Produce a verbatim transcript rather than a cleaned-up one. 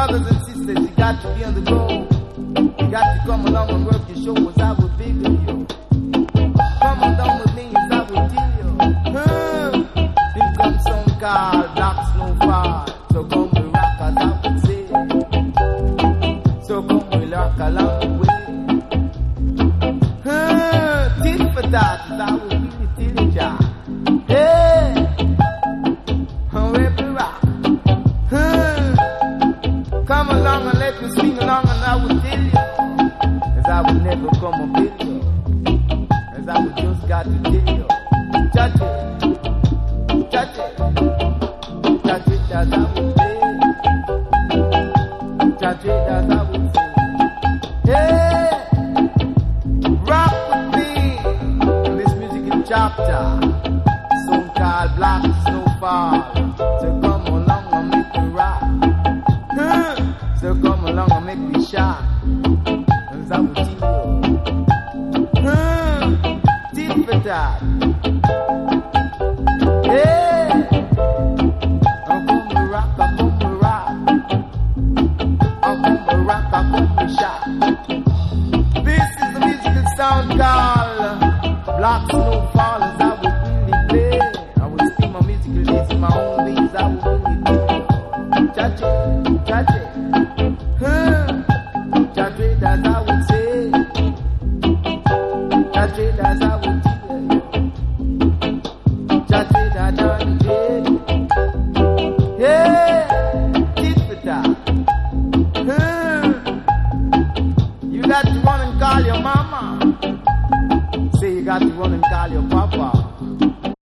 brothers and sisters, you got to be on the go. You got to come along and work your show, as I will big of you. Come along with me, as I will tell you. Huh? Here comes some called Black Snowfall. So come we rock, as I would say. So come we rock along the way. Huh? Tit for tat, as I would really tell you, John. Hey! Wherever rock. Huh? Come along and let me swing along, and I will tell you. As I would never come up with you. As I would just got to tell you. Touch it. Touch it. Touch it as I would say. Touch it as I would say. Hey! Rock with me in this musical chapter. Song called Black Snowfall. So come along and make me rock. Huh? So come along and make me shine. As I would tell you. Huh? Tit for tat. Hey! I'm gonna rock, I'm gonna rock. I'm gonna rock, I'm gonna shout. This is the musical sound called Black Snowfall. As I would really play, I would spin my musical days in my own ways. I would really play. Touch it, touch it, huh? Touch it as I would say. Touch it as I would tell you. Touch it as I would tell you. Yeah, tit for tat. Huh? You got to run and call your mama. Say you got to run and call your papa.